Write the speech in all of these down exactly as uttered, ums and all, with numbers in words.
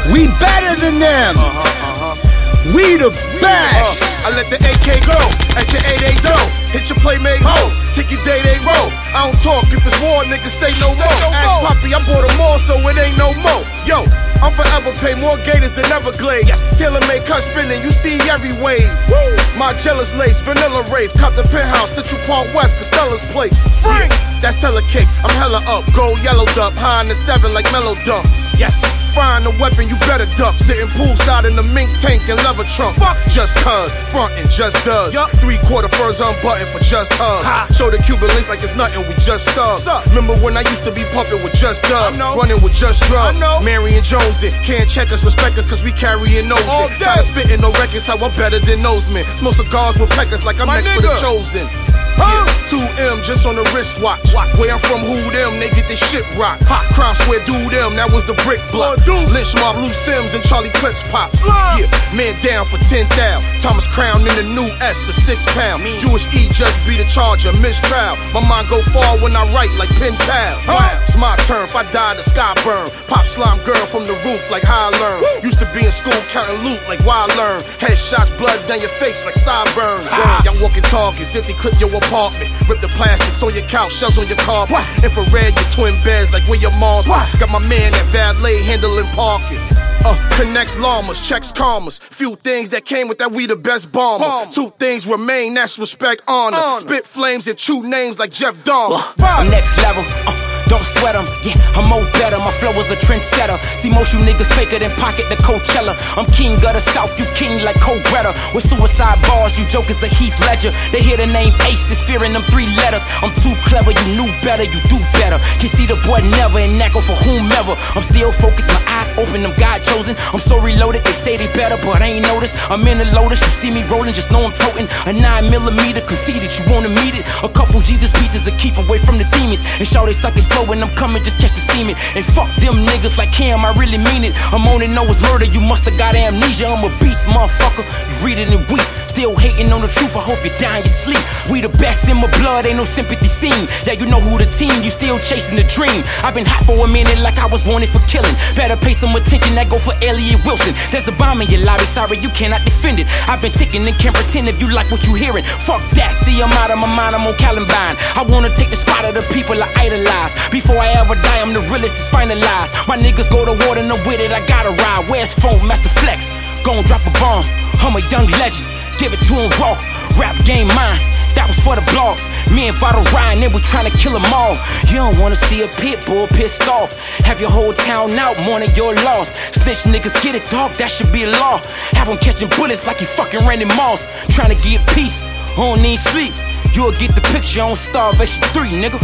We better than them. Uh-huh, uh-huh. We the best. Uh, I let the A K go at your eight eight dough. Hit your playmate ho, take your day they roll. I don't talk if it's war, niggas say no more. Ask Poppy, I bought them all, so it ain't no more. Yo, I'm forever pay more gators than Everglades. Yes. Tailor-made cut spinning, you see every wave. Woo. My jealous lace, vanilla rave, cop the penthouse, Central Park West, Costella's place. Free. Yeah, that's hella cake, I'm hella up, gold yellow duck, high in the seven like mellow dunks. Yes. Find a weapon, you better duck. Sitting poolside in the mink tank and leather trunk. Fuck. Just cuz, frontin' just does. Yup. Three quarter furs unbuttoned for just hugs. Ha. Show the Cuban links like it's nothing, we just thugs. Remember when I used to be pumping with just dubs, running with just drugs. Marion Jones it. Can't check us, respect us, cause we carrying nose it. Tired of spitting no records, how I'm better than those men. Smoke cigars with peckers like I'm My next nigga. For the chosen. Huh? Yeah, two M just on the wristwatch. Where I'm from, who them, they get this shit rock. Hot crime swear do them, that was the brick block. Lynch mob, Lou Sims and Charlie Clips pop. Yeah, man down for ten thou. Thomas Crown in the new S, the six pound. Jewish E just be the charger, mistrial. My mind go far when I write like pen pal. Wow, it's my turn, if I die the sky burn. Pop slime girl from the roof like how I learn. Used to be in school counting loot like why I learn. Headshots, blood down your face like sideburn. Y'all walking targets, if they clip your apartment. Rip the plastics on your couch, shells on your carpet. What? Infrared, your twin beds like where your mom's. What? Got my man at valet handling parking. Uh, connects llamas, checks commas. Few things that came with that we the best bomber. Bomb. Two things remain, that's respect, honor. honor. Spit flames and chew names like Jeff Dahmer. Uh, I'm next level. Uh. Don't sweat them, yeah, I'm more better. My flow is a trendsetter. See, most you niggas faker than Pocket the Coachella. I'm king of the South, you king like Cole Greta. With suicide bars, you jokers a Heath Ledger. They hear the name Aces, fearing them three letters. I'm too clever, you knew better, you do better. Can see the boy never and knack for whomever. I'm still focused, my eyes open, I'm God chosen. I'm so reloaded, they say they better, but I ain't noticed. I'm in the Lotus, you see me rolling, just know I'm toting a nine millimeter, conceited, you wanna meet it. A couple Jesus pieces to keep away from the demons. And show they suck it slow when I'm coming, just catch the steaming. And fuck them niggas like Cam, I really mean it. I'm on it, know it's murder, you musta got amnesia. I'm a beast, motherfucker, you read it and weep. Still hating on the truth, I hope you die in your sleep. We the best in my blood, ain't no sympathy seen. Yeah, you know who the team, you still chasing the dream. I've been hot for a minute like I was wanted for killing. Better pay some attention, that go for Elliot Wilson. There's a bomb in your lobby, sorry you cannot defend it. I've been ticking and can't pretend if you like what you hearing. Fuck that, see I'm out of my mind, I'm on Columbine. I wanna take the spot of the people I idolize. Before I ever die, I'm the realest, it's finalized. My niggas go to war and I'm with it, I gotta ride. Where's phone, Master Flex? Gon' drop a bomb, I'm a young legend. Give it to him raw, rap game mine. That was for the blogs. Me and Vital Ryan, they were trying to kill them all. You don't wanna see a pit bull pissed off. Have your whole town out, mourning your loss. Snitch niggas get it, dog, that should be a law. Have him catching bullets like he fucking Randy Moss. Trying to get peace, don't need sleep. You'll get the picture on Starvation three, nigga.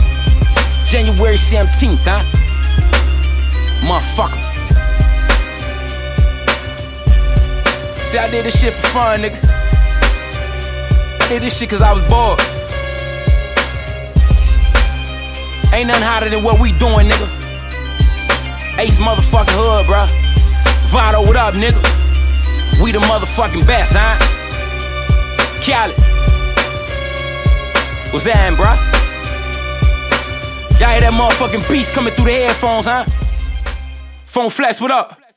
January seventeenth, huh? Motherfucker. See, I did this shit for fun, nigga. I did this shit cause I was bored. Ain't nothing hotter than what we doing, nigga. Ace motherfucking hood, bro. Vado, what up, nigga? We the motherfucking best, huh? Cali. What's that, bro? Y'all hear that motherfucking beast coming through the headphones, huh? Phone Flex, what up?